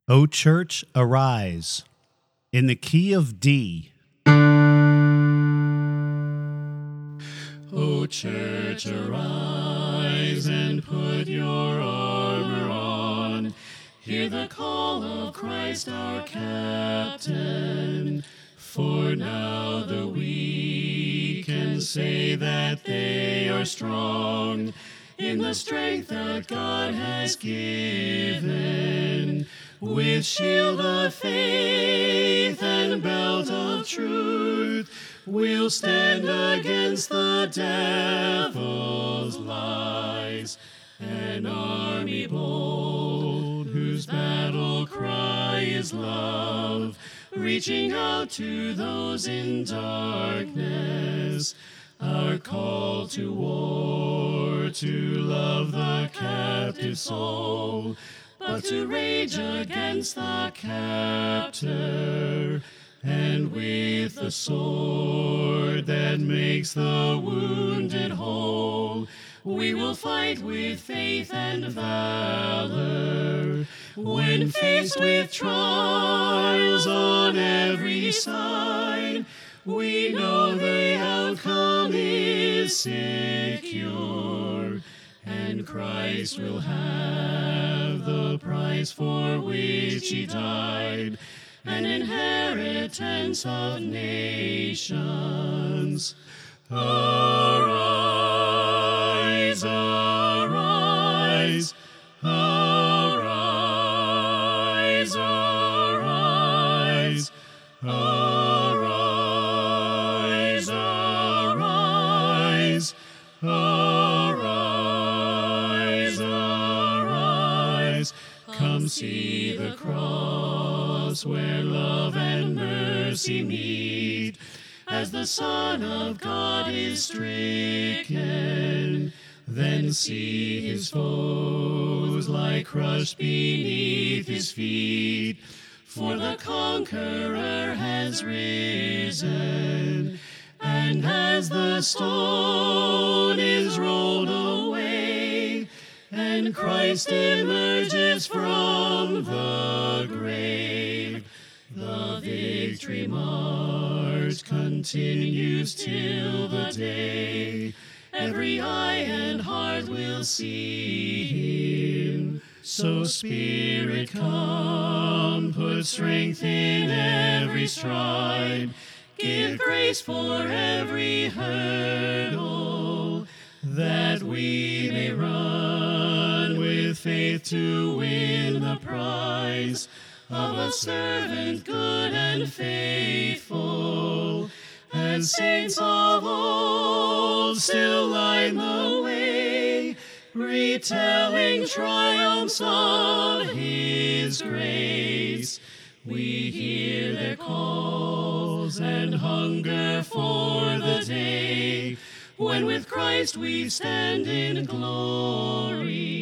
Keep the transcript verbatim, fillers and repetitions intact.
O Church, arise, in the key of D. O Church, arise and put your armor on. Hear the call of Christ our Captain. For now the weak can say that they are strong in the strength that God has given. With shield of faith and belt of truth, we'll stand against the devil's lies. An army bold, whose battle cry is love, reaching out to those in darkness. Our call to war, to love the captive soul, but to rage against the captor. And with the sword that makes the wounded whole, we will fight with faith and valor. When faced with trials on every side, we know the outcome is secure, and Christ will have the prize for which he died, an inheritance of nations. Arise, arise, arise, arise, arise, arise, arise, arise. Come see the cross where love and mercy meet, as the Son of God is stricken. Then see his foes lie crushed beneath his feet, for the conqueror has risen. And as the stone is rolled away, and Christ emerges from the grave, the victory march continues till the day every eye and heart will see him. So Spirit, come, put strength in every stride, give grace for every hurdle, that we may run with faith to win the prize of a servant good and faithful. As saints of old still line the way, retelling triumphs of his grace, we hear their calls and hunger for the day when with Christ we stand in glory.